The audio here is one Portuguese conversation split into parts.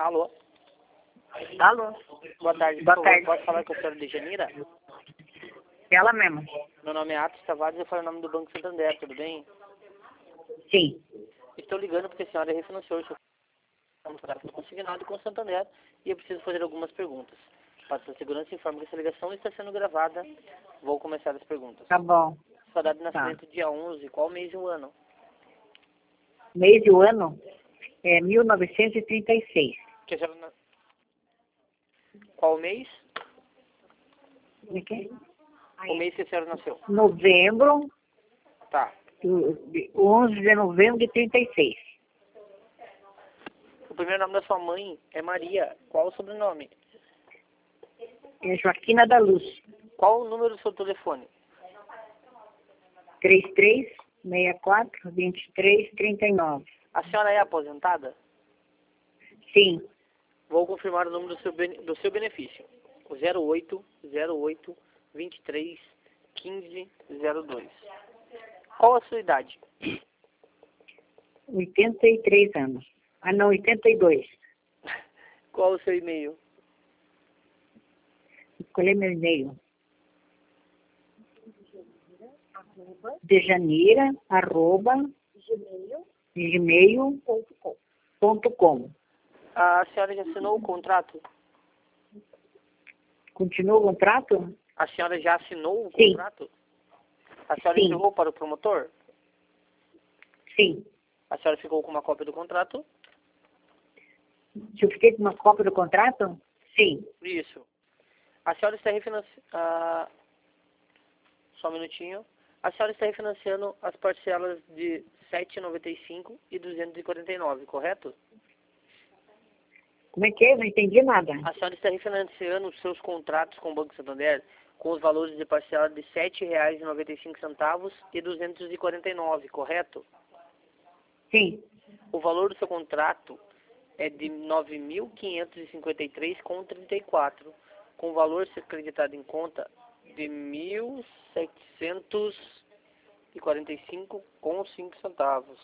Alô? Alô? Boa tarde. Boa Por favor, tarde. posso falar com a senhora Dejanira? Ela mesma. Meu nome é Atos Tavares e eu falo em nome do Banco Santander, tudo bem? Sim. Estou ligando porque a senhora refinanciou o seu contrato consignado com o Santander e eu preciso fazer algumas perguntas. Para sua segurança, informe que essa ligação está sendo gravada. Vou começar as perguntas. Tá bom. Sua data de nascimento, dia 11, qual mês e o ano? Mês e o ano é 1936. Que a senhora Qual mês? Como é que é? O mês que a senhora nasceu. Novembro, Tá. 11 de novembro de 36. O primeiro nome da sua mãe é Maria. Qual o sobrenome? É Joaquina da Luz. Qual o número do seu telefone? 3364-2339. A senhora é aposentada? Sim. Vou confirmar o número do seu benefício. O 0808 23 15 02. Qual a sua idade? 83 anos. Ah, não, 82. Qual o seu e-mail? Escolhi meu e-mail. Dejaneira, @gmail.com. A senhora já assinou o contrato? Continua o contrato? A senhora já assinou o Sim. contrato? A senhora Sim. enviou para o promotor? Sim. A senhora ficou com uma cópia do contrato? Se eu fiquei com uma cópia do contrato? Sim. Isso. A senhora está refinanciando... Só um minutinho. A senhora está refinanciando as parcelas de R$ 7,95 e 249, correto? Como é que é? Eu não entendi nada. A senhora está refinanciando os seus contratos com o Banco Santander com os valores de parcela de R$ 7,95 e 249, correto? Sim. O valor do seu contrato é de R$ 9.553,34, com o valor ser acreditado em conta de R$ 1.745,05.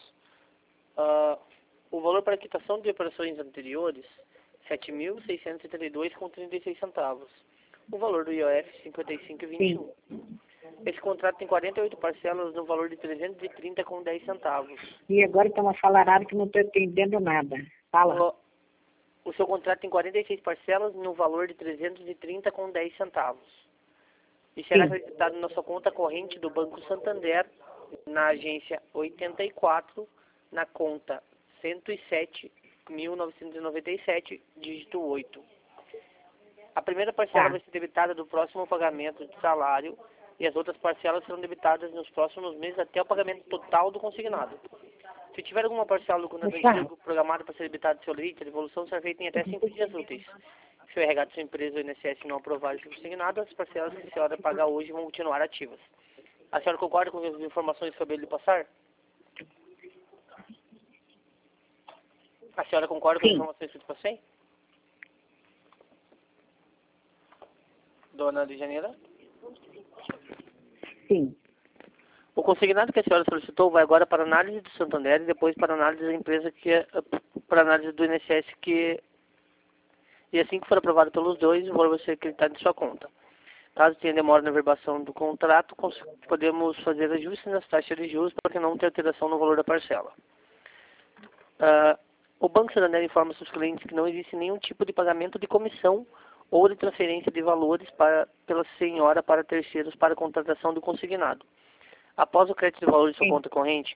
O valor para quitação de operações anteriores, R$ 7.632,36. O valor do IOF, R$ 55,21. Esse contrato tem 48 parcelas no valor de R$ 330,10. E agora está uma falarada que não estou entendendo nada. Fala. O seu contrato tem 46 parcelas no valor de R$ 330,10. E será Sim. acreditado na sua conta corrente do Banco Santander, na agência 84, na conta 107.997, dígito 8. A primeira parcela Tá. vai ser debitada do próximo pagamento de salário e as outras parcelas serão debitadas nos próximos meses até o pagamento total do consignado. Se tiver alguma parcela do contrato Tá. antigo programada para ser debitada do seu limite, a devolução será feita em até 5 dias úteis. Se o RH da sua empresa ou INSS não aprovar o consignado, as parcelas que a senhora pagar hoje vão continuar ativas. A senhora concorda com as informações que eu acabei de lhe passar? A senhora concorda com as Sim. informações que eu te passei? Dona de Janeiro? Sim. O consignado que a senhora solicitou vai agora para análise do Santander e depois para análise da empresa para análise do INSS e assim que for aprovado pelos dois, o valor vai ser acreditado em sua conta. Caso tenha demora na verbação do contrato, podemos fazer ajustes nas taxas de juros para que não tenha alteração no valor da parcela. O Banco Santander informa seus clientes que não existe nenhum tipo de pagamento de comissão ou de transferência de valores pela senhora para terceiros para a contratação do consignado. Após o crédito de valor de sua Sim. conta corrente,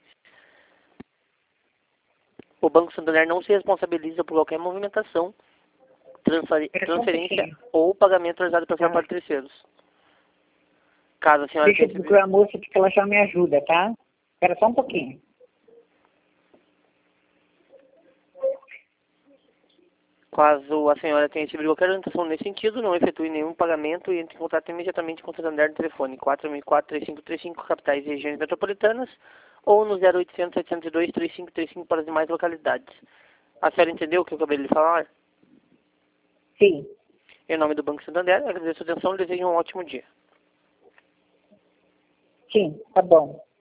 o Banco Santander não se responsabiliza por qualquer movimentação, transferência ou pagamento realizado pela senhora para terceiros. Caso a senhora Deixa eu tenha procurar a moça que ela já me ajuda, tá? Espera só um pouquinho. Caso a senhora tenha recebido qualquer orientação nesse sentido, não efetue nenhum pagamento e entre em contato imediatamente com o Santander no telefone 4004-3535, capitais e regiões metropolitanas, ou no 0800-702-3535 para as demais localidades. A senhora entendeu o que eu acabei de lhe falar? Sim. Em nome do Banco Santander, agradeço a atenção e desejo um ótimo dia. Sim, tá bom.